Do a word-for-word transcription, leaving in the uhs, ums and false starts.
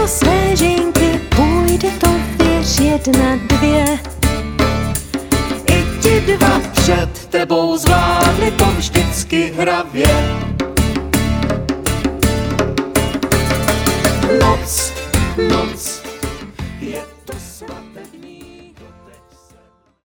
do svěžinky, půjde to věř jedna, dvě. I ti dva před tebou zvládli to vždycky hravě. Noc, noc,